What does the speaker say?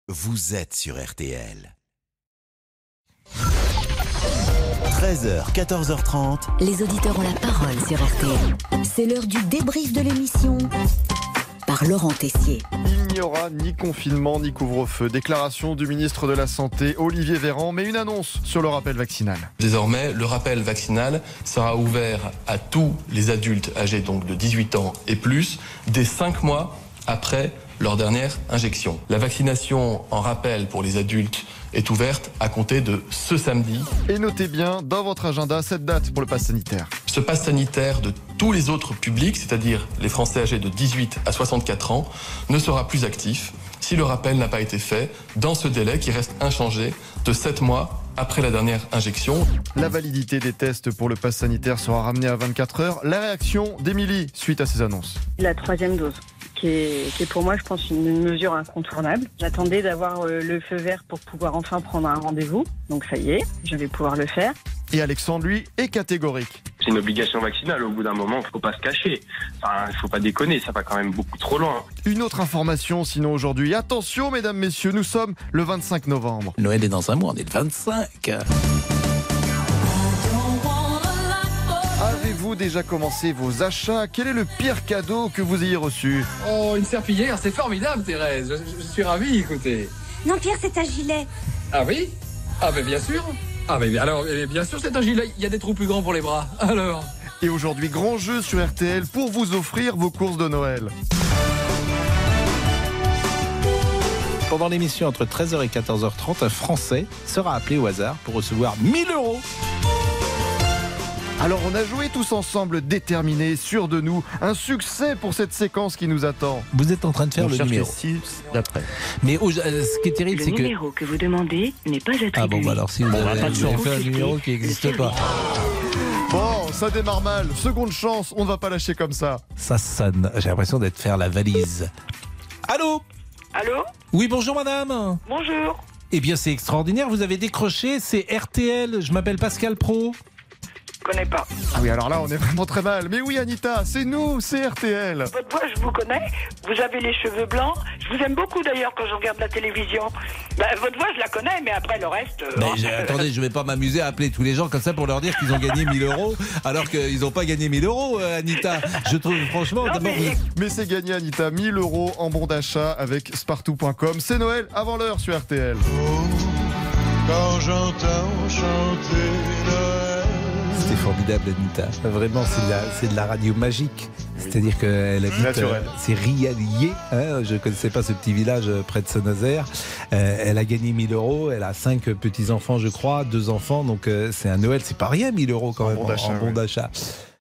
vous êtes sur RTL. 13h, 14h30. Les auditeurs ont la parole sur RTL. C'est l'heure du débrief de l'émission par Laurent Tessier. Il n'y aura ni confinement ni couvre-feu. Déclaration du ministre de la Santé, Olivier Véran, mais une annonce sur le rappel vaccinal. Désormais, le rappel vaccinal sera ouvert à tous les adultes âgés donc de 18 ans et plus, dès 5 mois après leur dernière injection. La vaccination en rappel pour les adultes est ouverte à compter de ce samedi. Et notez bien dans votre agenda cette date pour le pass sanitaire. Ce pass sanitaire de tous les autres publics, c'est-à-dire les Français âgés de 18 à 64 ans, ne sera plus actif si le rappel n'a pas été fait dans ce délai qui reste inchangé de 7 mois après la dernière injection. La validité des tests pour le pass sanitaire sera ramenée à 24 heures. La réaction d'Émilie suite à ces annonces. La 3e dose. Qui est pour moi, je pense, une mesure incontournable. J'attendais d'avoir le feu vert pour pouvoir enfin prendre un rendez-vous. Donc ça y est, je vais pouvoir le faire. Et Alexandre, lui, est catégorique. C'est une obligation vaccinale. Au bout d'un moment, il ne faut pas se cacher. Enfin, il ne faut pas déconner, ça va quand même beaucoup trop loin. Une autre information, sinon aujourd'hui. Attention, mesdames, messieurs, nous sommes le 25 novembre. Noël est dans un mois, on est le 25. Avez-vous déjà commencé vos achats? Quel est le pire cadeau que vous ayez reçu? Oh, une serpillière, c'est formidable, Thérèse. Je suis ravi, écoutez. Non, Pierre, c'est un gilet. Ah oui? Ah, mais bien sûr. Ah, mais alors, bien sûr, c'est un gilet. Il y a des trous plus grands pour les bras. Alors. Et aujourd'hui, grand jeu sur RTL pour vous offrir vos courses de Noël. Pendant l'émission entre 13h et 14h30, un Français sera appelé au hasard pour recevoir 1000 €. Alors on a joué tous ensemble, déterminés, sûrs de nous. Un succès pour cette séquence qui nous attend. Vous êtes en train de faire le numéro. D'après. Mais ce qui est terrible, c'est que... Le numéro que vous demandez n'est pas attribué. Ah bon, bah alors si vous avez fait un numéro qui n'existe pas. Bon, ça démarre mal. Seconde chance, on ne va pas lâcher comme ça. Ça sonne. J'ai l'impression d'être faire la valise. Allô? Allô? Oui, bonjour madame. Bonjour. Eh bien, c'est extraordinaire. Vous avez décroché. C'est RTL. Je m'appelle Pascal Pro. Je connais pas. Ah oui, alors là, on est vraiment très mal. Mais oui, Anita, c'est nous, c'est RTL. Votre voix, je vous connais. Vous avez les cheveux blancs. Je vous aime beaucoup d'ailleurs quand je regarde la télévision. Votre voix, je la connais, mais après le reste... Attendez, je vais pas m'amuser à appeler tous les gens comme ça pour leur dire qu'ils ont gagné 1000 € alors qu'ils n'ont pas gagné 1000 €, Anita. Je trouve franchement... Non, mais c'est gagné, Anita. 1000 € en bon d'achat avec Spartou.com. C'est Noël avant l'heure sur RTL. Quand j'entends chanter Noël. C'était formidable, Anita. Vraiment, c'est de la radio magique. C'est-à-dire qu'elle habite... c'est Rialier. Je ne connaissais pas ce petit village près de Saint-Nazaire. Elle a gagné 1000 €. Elle a 5 petits-enfants, je crois. 2 enfants. Donc, c'est un Noël. C'est pas rien, 1000 € quand même en bon d'achat.